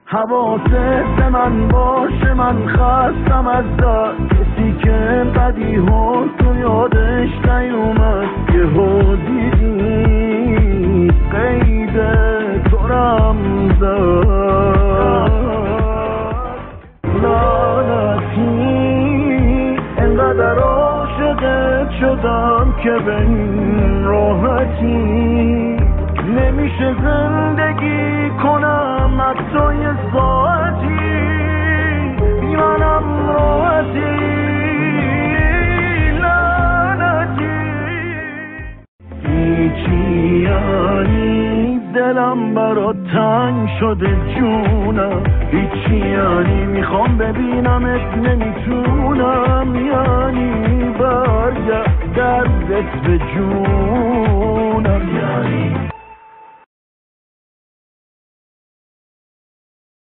حواست من باشه، من خستم از در کسی که بدی ها تو یادش نیومد. یه ها دیدی قید تو رمزد لعنتی، انقدر عاشقت شدم که به این راحتی نمیشه زندگی کنم حتی یه ساعتی. منم راحتی لعنتی، هیچی یعنی دلم برات تنگ شده جونم، هیچی یعنی میخوام ببینمت نمیتونم، یعنی برگرد دردت به جونم، یعنی